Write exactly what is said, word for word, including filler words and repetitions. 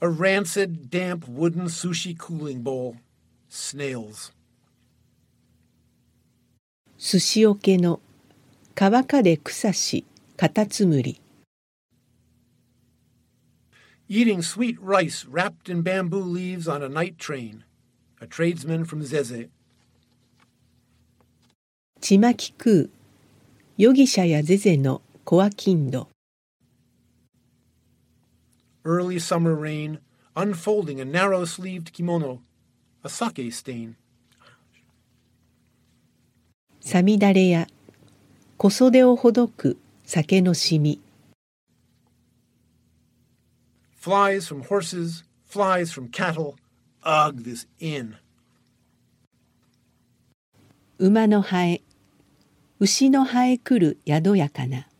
A rancid, damp wooden sushi cooling bowl. Snails. 寿司桶の川かで草しカタツムリ。 Eating sweet rice wrapped in bamboo leaves on a night train. A tradesman from Zeze. ちまき食うヨギシャやゼゼのコアキンド。 Early summer rain, unfolding a narrow-sleeved kimono, a sake stain. さみだれや小袖をほどく酒のしみ。 Flies from horses, flies from cattle. Ugh, this inn. 馬のハエ牛のハエ来る宿やかな。